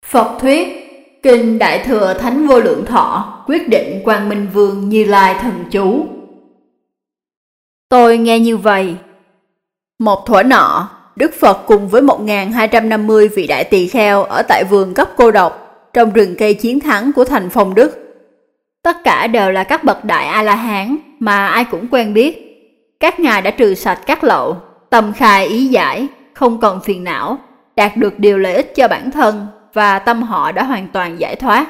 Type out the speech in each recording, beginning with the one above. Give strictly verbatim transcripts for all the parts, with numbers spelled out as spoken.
Phật thuyết, Kinh Đại Thừa Thánh Vô Lượng Thọ, quyết định Quang Minh Vương Như Lai thần chú. Tôi nghe như vậy. Một thuở nọ, Đức Phật cùng với một nghìn hai trăm năm mươi vị đại tỳ kheo ở tại vườn cấp cô độc, trong rừng cây chiến thắng của thành Phong Đức. Tất cả đều là các bậc đại A-la-hán mà ai cũng quen biết. Các ngài đã trừ sạch các lậu, tâm khai ý giải, không còn phiền não, đạt được điều lợi ích cho bản thân và tâm họ đã hoàn toàn giải thoát.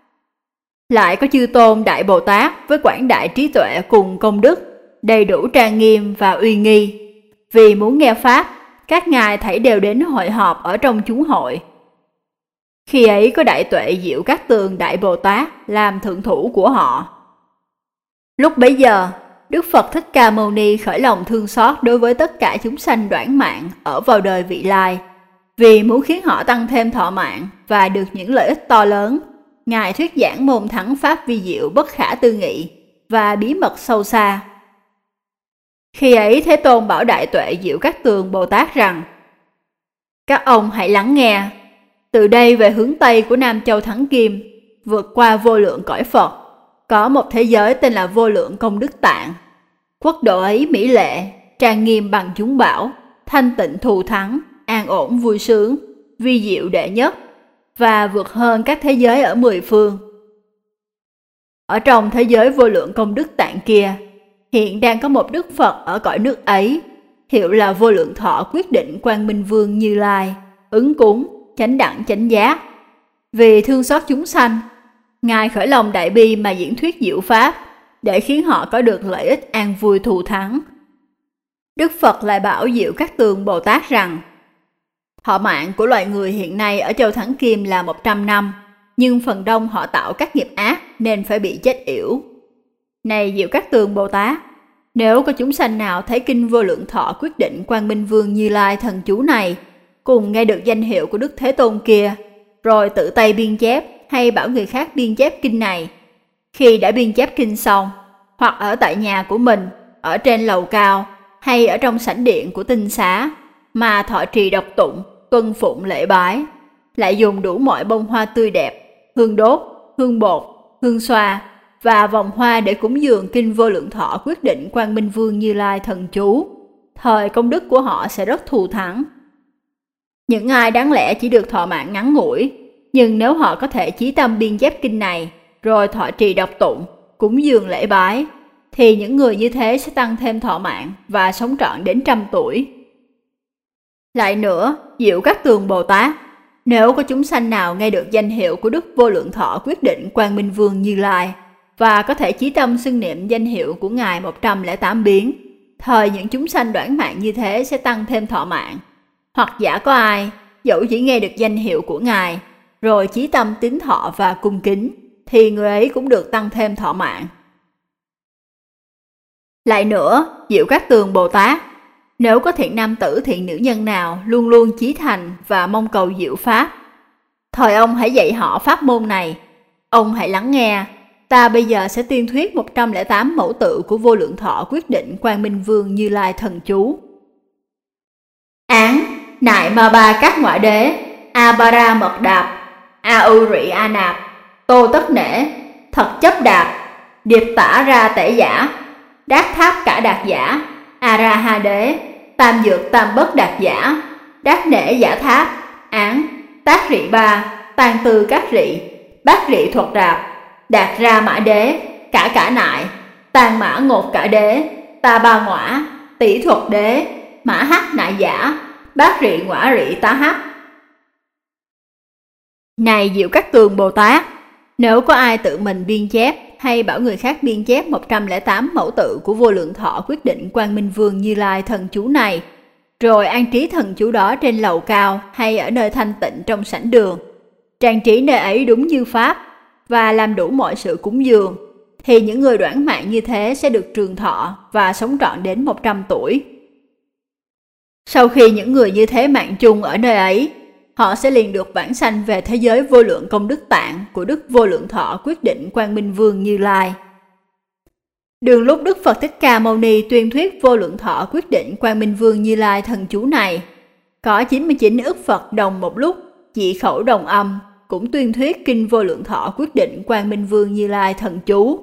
Lại có chư tôn Đại Bồ Tát với quảng đại trí tuệ cùng công đức, đầy đủ trang nghiêm và uy nghi. Vì muốn nghe Pháp, các ngài thảy đều đến hội họp ở trong chúng hội. Khi ấy có Đại Tuệ Diệu Các Tường Đại Bồ Tát làm thượng thủ của họ. Lúc bấy giờ, Đức Phật Thích Ca Mâu Ni khởi lòng thương xót đối với tất cả chúng sanh đoản mạng ở vào đời vị lai. Vì muốn khiến họ tăng thêm thọ mạng và được những lợi ích to lớn, Ngài thuyết giảng môn thắng Pháp vi diệu bất khả tư nghị và bí mật sâu xa. Khi ấy Thế Tôn bảo Đại Tuệ Diệu Các Tường Bồ Tát rằng: Các ông hãy lắng nghe. Từ đây về hướng Tây của Nam Châu Thắng Kim, vượt qua vô lượng cõi Phật, có một thế giới tên là Vô Lượng Công Đức Tạng. Quốc độ ấy mỹ lệ, trang nghiêm bằng chúng bảo, thanh tịnh thù thắng, an ổn vui sướng, vi diệu đệ nhất, và vượt hơn các thế giới ở mười phương. Ở trong thế giới Vô Lượng Công Đức Tạng kia, hiện đang có một Đức Phật ở cõi nước ấy, hiệu là Vô Lượng Thọ Quyết Định Quang Minh Vương Như Lai, ứng cúng, chánh đẳng chánh giác. Vì thương xót chúng sanh, Ngài khởi lòng đại bi mà diễn thuyết diệu pháp, để khiến họ có được lợi ích an vui thù thắng. Đức Phật lại bảo Diệu Các Tường Bồ Tát rằng: Thọ mạng của loài người hiện nay ở Châu Thắng Kim là một trăm năm, nhưng phần đông họ tạo các nghiệp ác nên phải bị chết yểu. Này Diệu Các Tường Bồ Tát, nếu có chúng sanh nào thấy kinh Vô Lượng Thọ Quyết Định Quang Minh Vương Như Lai thần chú này, cùng nghe được danh hiệu của Đức Thế Tôn kia, rồi tự tay biên chép hay bảo người khác biên chép kinh này, khi đã biên chép kinh xong, hoặc ở tại nhà của mình, ở trên lầu cao, hay ở trong sảnh điện của tinh xá, mà thọ trì đọc tụng, tuân phụng lễ bái, lại dùng đủ mọi bông hoa tươi đẹp, hương đốt, hương bột, hương xoa và vòng hoa để cúng dường kinh Vô Lượng Thọ Quyết Định Quang Minh Vương Như Lai thần chú, thời công đức của họ sẽ rất thù thắng. Những ai đáng lẽ chỉ được thọ mạng ngắn ngủi, nhưng nếu họ có thể chí tâm biên chép kinh này, rồi thọ trì đọc tụng, cúng dường lễ bái, thì những người như thế sẽ tăng thêm thọ mạng và sống trọn đến trăm tuổi. Lại nữa, Diệu Các Tường Bồ Tát, nếu có chúng sanh nào nghe được danh hiệu của Đức Vô Lượng Thọ Quyết Định Quang Minh Vương Như Lai, và có thể chí tâm xưng niệm danh hiệu của Ngài một trăm lẻ tám biến, thời những chúng sanh đoản mạng như thế sẽ tăng thêm thọ mạng. Hoặc giả có ai, dẫu chỉ nghe được danh hiệu của Ngài, rồi chí tâm tín thọ và cung kính, thì người ấy cũng được tăng thêm thọ mạng. Lại nữa, Diệu Các Tường Bồ Tát, nếu có thiện nam tử thiện nữ nhân nào luôn luôn chí thành và mong cầu diệu pháp, thời ông hãy dạy họ pháp môn này. Ông hãy lắng nghe, ta bây giờ sẽ tuyên thuyết một trăm lẻ tám mẫu tự của Vô Lượng Thọ Quyết Định Quang Minh Vương Như Lai thần chú. Án, nại ma ba các ngoại đế, a ba ra mật đạp, a u rị a nạp, tô tất nể, thật chấp đạp, điệp tả ra tể giả, đát tháp cả đạt giả, a ra ha đế, tam dược tam bất đạt giả, đát nể giả tháp, án, tác rị ba, tan tư các rị, bát rị thuật đạp, đạt ra mã đế, cả cả nại, tan mã ngột cả đế, ta ba ngõa, tỷ thuật đế, mã hắc nại giả, bát rị ngõa rị tá hắc. Này Diệu Các Tường Bồ Tát, nếu có ai tự mình biên chép hay bảo người khác biên chép một trăm lẻ tám mẫu tự của Vô Lượng Thọ Quyết Định Quang Minh Vương Như Lai thần chú này, rồi an trí thần chú đó trên lầu cao hay ở nơi thanh tịnh trong sảnh đường, trang trí nơi ấy đúng như pháp và làm đủ mọi sự cúng dường, thì những người đoản mạng như thế sẽ được trường thọ và sống trọn đến một trăm tuổi. Sau khi những người như thế mạng chung ở nơi ấy, họ sẽ liền được vãng sanh về thế giới Vô Lượng Công Đức Tạng của Đức Vô Lượng Thọ Quyết Định Quang Minh Vương Như Lai. Đường lúc Đức Phật Thích Ca Mâu Ni tuyên thuyết Vô Lượng Thọ Quyết Định Quang Minh Vương Như Lai thần chú này, có chín mươi chín ức Phật đồng một lúc, chỉ khẩu đồng âm, cũng tuyên thuyết kinh Vô Lượng Thọ quyết định Quang Minh Vương Như Lai thần chú.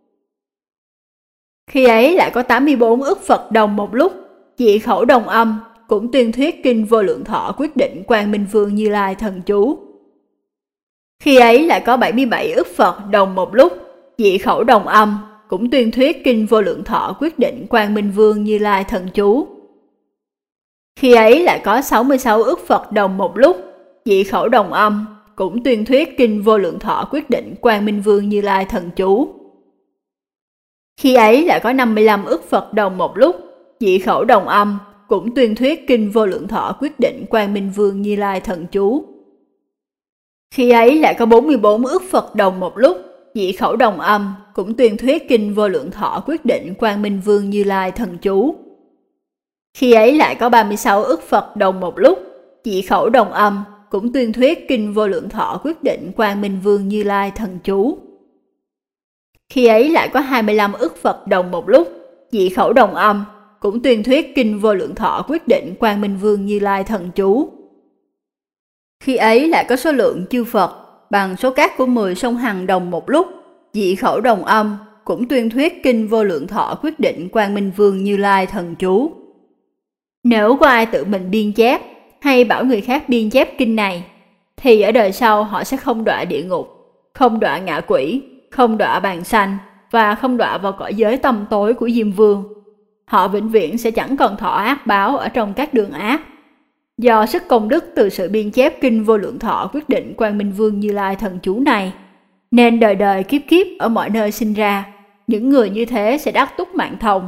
Khi ấy lại có tám mươi bốn ức Phật đồng một lúc, dị khẩu đồng âm, cũng tuyên thuyết kinh Vô Lượng Thọ quyết định Quang Minh Vương Như Lai thần chú. Khi ấy lại có bảy mươi bảy ức Phật đồng một lúc, dị khẩu đồng âm, cũng tuyên thuyết kinh Vô Lượng Thọ quyết định Quang Minh Vương Như Lai thần chú. Khi ấy lại có sáu mươi sáu ức Phật đồng một lúc, dị khẩu đồng âm, cũng tuyên thuyết kinh Vô Lượng Thọ quyết định Quang Minh Vương Như Lai thần chú. Khi ấy lại có năm mươi lăm ức Phật đồng một lúc, dị khẩu đồng âm, cũng tuyên thuyết kinh Vô Lượng Thọ quyết định Quang Minh Vương Như Lai thần chú. Khi ấy lại có bốn mươi bốn ức Phật đồng một lúc, dị khẩu đồng âm, cũng tuyên thuyết kinh Vô Lượng Thọ quyết định Quang Minh Vương Như Lai thần chú. Khi ấy lại có ba mươi sáu ức Phật đồng một lúc, dị khẩu đồng âm, cũng tuyên thuyết kinh Vô Lượng Thọ quyết định Quang Minh Vương Như Lai thần chú. Khi ấy lại có hai mươi lăm ức Phật đồng một lúc, dị khẩu đồng âm, cũng tuyên thuyết kinh Vô Lượng Thọ quyết định Quang Minh Vương Như Lai thần chú. Khi ấy lại có số lượng chư Phật bằng số cát của mười sông Hằng đồng một lúc, dị khẩu đồng âm, cũng tuyên thuyết kinh Vô Lượng Thọ quyết định Quang Minh Vương Như Lai thần chú. Nếu có ai tự mình biên chép hay bảo người khác biên chép kinh này, thì ở đời sau họ sẽ không đọa địa ngục, không đọa ngạ quỷ, không đọa bàn sanh và không đọa vào cõi giới tăm tối của Diêm Vương. Họ vĩnh viễn sẽ chẳng còn thọ ác báo ở trong các đường ác. Do sức công đức từ sự biên chép kinh Vô Lượng Thọ quyết định Quang Minh Vương Như Lai thần chú này, nên đời đời kiếp kiếp ở mọi nơi sinh ra, những người như thế sẽ đắc túc mạng thông.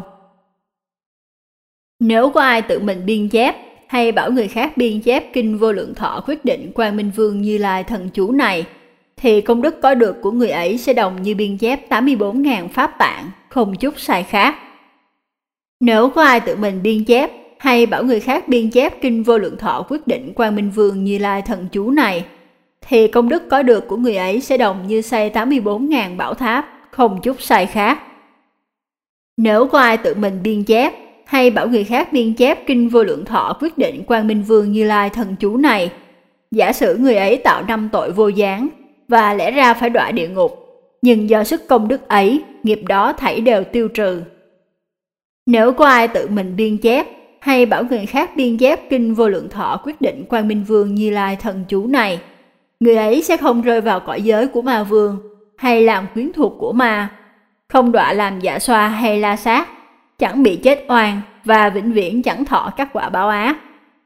Nếu có ai tự mình biên chép hay bảo người khác biên chép kinh Vô Lượng Thọ quyết định Quang Minh Vương Như Lai thần chú này, thì công đức có được của người ấy sẽ đồng như biên chép tám mươi bốn nghìn pháp tạng, không chút sai khác. Nếu có ai tự mình biên chép hay bảo người khác biên chép kinh Vô Lượng Thọ quyết định Quang Minh Vương Như Lai thần chú này, thì công đức có được của người ấy sẽ đồng như xây tám mươi bốn nghìn bảo tháp, không chút sai khác. Nếu có ai tự mình biên chép hay bảo người khác biên chép kinh Vô Lượng Thọ quyết định Quang Minh Vương Như Lai thần chú này, giả sử người ấy tạo năm tội vô gián và lẽ ra phải đọa địa ngục, nhưng do sức công đức ấy, nghiệp đó thảy đều tiêu trừ. Nếu có ai tự mình biên chép hay bảo người khác biên chép kinh Vô Lượng Thọ quyết định Quang Minh Vương Như Lai thần chú này, người ấy sẽ không rơi vào cõi giới của ma vương hay làm quyến thuộc của ma, không đọa làm dạ xoa hay la sát, chẳng bị chết oan và vĩnh viễn chẳng thọ các quả báo ác.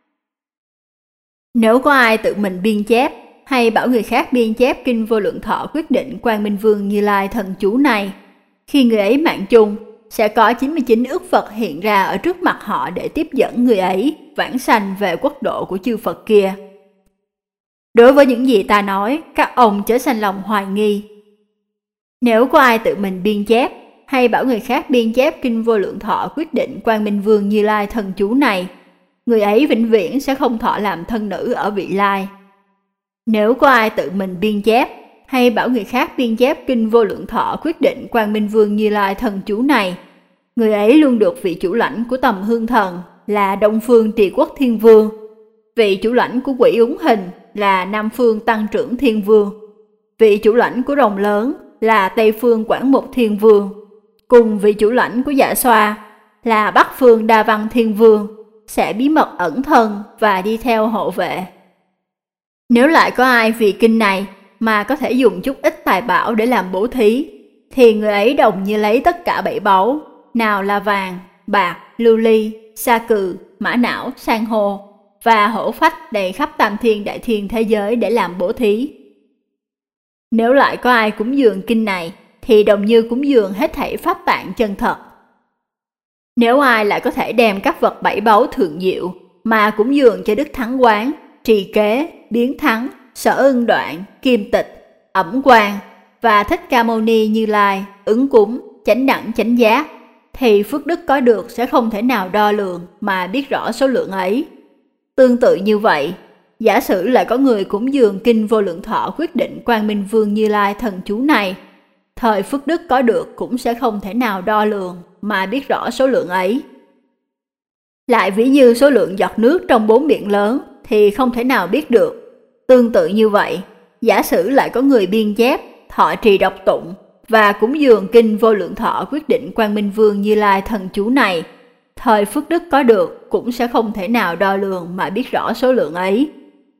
Nếu có ai tự mình biên chép hay bảo người khác biên chép kinh Vô Lượng Thọ quyết định Quang Minh Vương Như Lai thần chú này, khi người ấy mạng chung, sẽ có chín mươi chín ức Phật hiện ra ở trước mặt họ để tiếp dẫn người ấy vãng sanh về quốc độ của chư Phật kia. Đối với những gì ta nói, các ông chớ sanh lòng hoài nghi. Nếu có ai tự mình biên chép hay bảo người khác biên chép kinh Vô Lượng Thọ quyết định Quang Minh Vương Như Lai thần chú này, người ấy vĩnh viễn sẽ không thọ làm thân nữ ở vị lai. Nếu có ai tự mình biên chép hay bảo người khác biên chép kinh Vô Lượng Thọ quyết định Quang Minh Vương Như Lai thần chú này, người ấy luôn được vị chủ lãnh của tầm hương thần là Đông Phương Trì Quốc Thiên Vương, vị chủ lãnh của quỷ úng hình là Nam Phương Tăng Trưởng Thiên Vương, vị chủ lãnh của rồng lớn là Tây Phương Quảng Mục Thiên Vương, cùng vị chủ lãnh của dạ xoa là Bắc Phương Đa Văn Thiên Vương sẽ bí mật ẩn thân và đi theo hộ vệ. Nếu lại có ai vì kinh này mà có thể dùng chút ít tài bảo để làm bố thí, thì người ấy đồng như lấy tất cả bảy báu, nào là vàng, bạc, lưu ly, sa cừ, mã não, san hô và hổ phách đầy khắp tam thiên đại thiên thế giới để làm bố thí. Nếu lại có ai cúng dường kinh này, thì đồng như cúng dường hết thảy pháp tạng chân thật. Nếu ai lại có thể đem các vật bảy báu thượng diệu mà cúng dường cho Đức Thắng Quán, Trì Kế, Biến Thắng, Sở Ưng Đoạn, Kim Tịch, Ẩm Quang và Thích Ca Mâu Ni Như Lai, ứng cúng, chánh đẳng chánh giác, thì phước đức có được sẽ không thể nào đo lường mà biết rõ số lượng ấy. Tương tự như vậy, giả sử lại có người cúng dường kinh Vô Lượng Thọ quyết định Quang Minh Vương Như Lai thần chú này, thời phước đức có được cũng sẽ không thể nào đo lường mà biết rõ số lượng ấy. Lại ví như số lượng giọt nước trong bốn biển lớn thì không thể nào biết được. Tương tự như vậy, giả sử lại có người biên chép, thọ trì đọc tụng và cúng dường kinh Vô Lượng Thọ Quyết Định Quang Minh Vương Như Lai thần chú này, thời phước đức có được cũng sẽ không thể nào đo lường mà biết rõ số lượng ấy.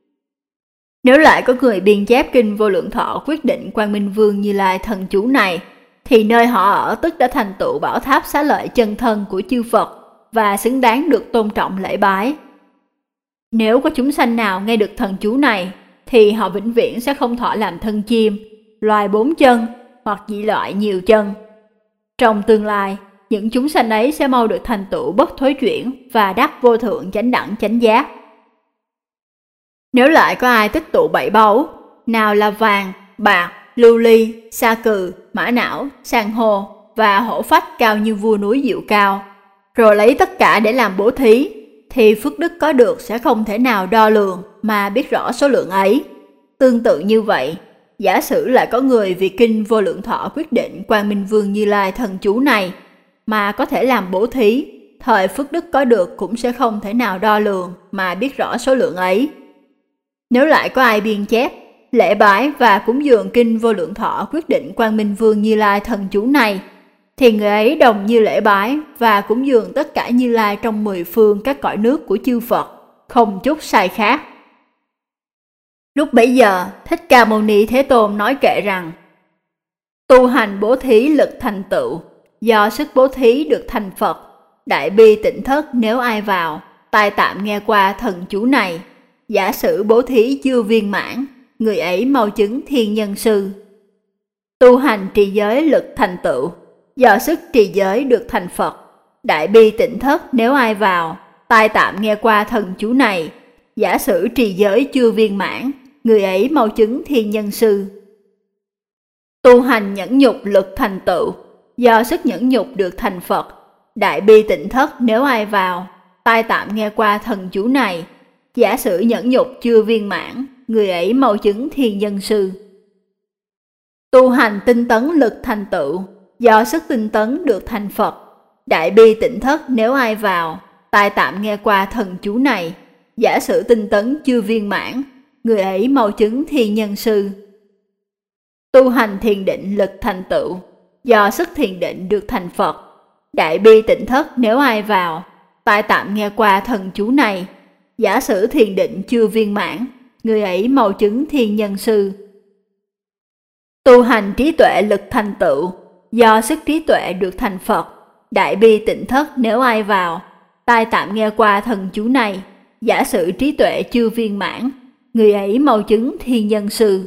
Nếu lại có người biên chép kinh Vô Lượng Thọ Quyết Định Quang Minh Vương Như Lai thần chú này, thì nơi họ ở tức đã thành tựu bảo tháp xá lợi chân thân của chư Phật và xứng đáng được tôn trọng lễ bái. Nếu có chúng sanh nào nghe được thần chú này, thì họ vĩnh viễn sẽ không thọ làm thân chim, loài bốn chân hoặc dị loại nhiều chân. Trong tương lai, những chúng sanh ấy sẽ mau được thành tựu bất thối chuyển và đắc vô thượng chánh đẳng chánh giác. Nếu lại có ai tích tụ bảy báu, nào là vàng, bạc, lưu ly, sa cừ, mã não, san hô và hổ phách cao như vua núi Diệu Cao, rồi lấy tất cả để làm bố thí, thì phước đức có được sẽ không thể nào đo lường mà biết rõ số lượng ấy. Tương tự như vậy, giả sử lại có người vì kinh Vô Lượng Thọ Quyết Định Quang Minh Vương Như Lai thần chú này mà có thể làm bố thí, thời phước đức có được cũng sẽ không thể nào đo lường mà biết rõ số lượng ấy. Nếu lại có ai biên chép, lễ bái và cúng dường kinh Vô Lượng Thọ Quyết Định Quang Minh Vương Như Lai thần chú này, thì người ấy đồng như lễ bái và cúng dường tất cả Như Lai trong mười phương các cõi nước của chư Phật, không chút sai khác. Lúc bấy giờ, Thích Ca Mâu Ni Thế Tôn nói kệ rằng: tu hành bố thí lực thành tựu, do sức bố thí được thành Phật, đại bi tịnh thất nếu ai vào, tai tạm nghe qua thần chú này, giả sử bố thí chưa viên mãn, người ấy mau chứng thiên nhân sư. Tu hành trì giới lực thành tựu, do sức trì giới được thành Phật, đại bi tịnh thất nếu ai vào, tai tạm nghe qua thần chú này, giả sử trì giới chưa viên mãn, người ấy mau chứng thiên nhân sư. Tu hành nhẫn nhục lực thành tựu, do sức nhẫn nhục được thành Phật, đại bi tịnh thất nếu ai vào, tai tạm nghe qua thần chú này, giả sử nhẫn nhục chưa viên mãn, người ấy mau chứng thiên nhân sư. Tu hành tinh tấn lực thành tựu, do sức tinh tấn được thành Phật, đại bi tịnh thất nếu ai vào, tai tạm nghe qua thần chú này, giả sử tinh tấn chưa viên mãn, người ấy mau chứng thiên nhân sư. Tu hành thiền định lực thành tựu, do sức thiền định được thành Phật, đại bi tịnh thất nếu ai vào, tai tạm nghe qua thần chú này, giả sử thiền định chưa viên mãn, người ấy mau chứng thiên nhân sư. Tu hành trí tuệ lực thành tựu, do sức trí tuệ được thành Phật, đại bi tịnh thất nếu ai vào, tai tạm nghe qua thần chú này, giả sử trí tuệ chưa viên mãn, người ấy mau chứng thiên nhân sư.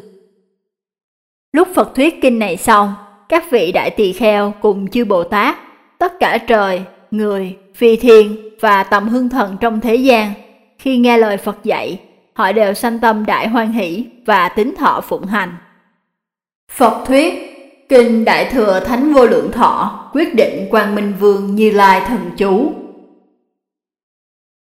Lúc Phật thuyết kinh này xong, các vị đại tỳ kheo cùng chư Bồ Tát, tất cả trời, người, phi thiên và tầm hương thần trong thế gian, khi nghe lời Phật dạy, họ đều sanh tâm đại hoan hỷ và tín thọ phụng hành. Phật thuyết kinh Đại Thừa Thánh Vô Lượng Thọ Quyết Định Quang Minh Vương Như Lai thần chú.